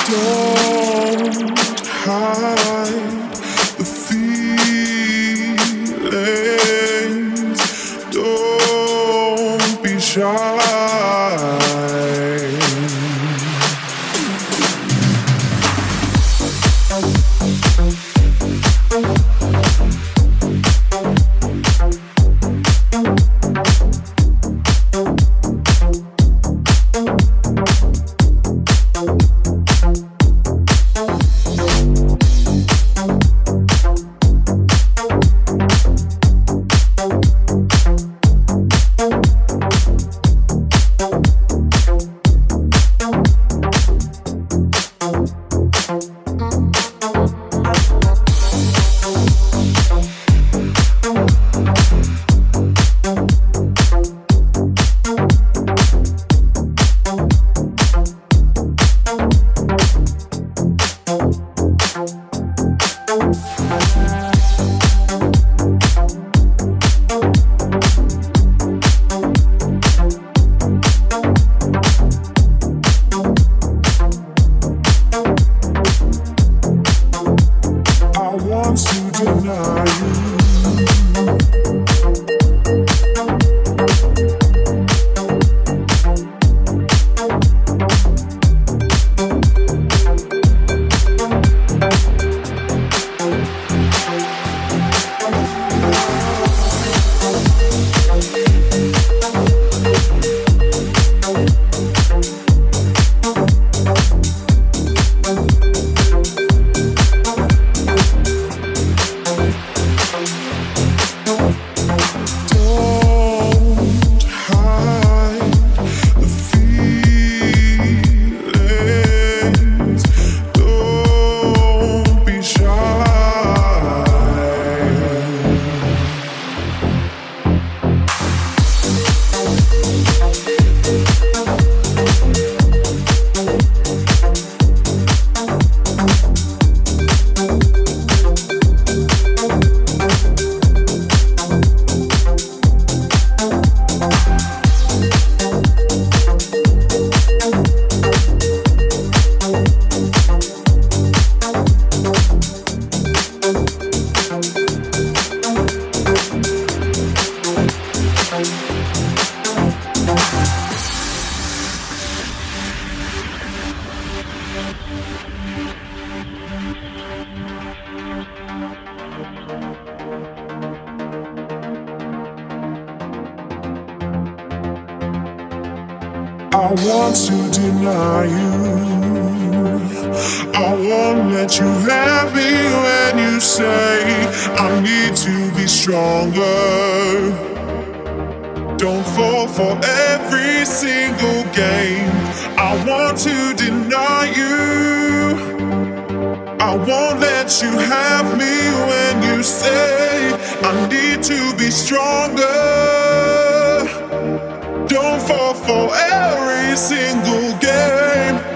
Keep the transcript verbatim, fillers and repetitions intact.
Don't hide the feelings. Don't be shy. I want to deny you. I won't let you have me when you say I need to be stronger. Don't fall for every single game. I want to deny you. I won't let you have me when you say I need to be stronger. Don't fall for every single game.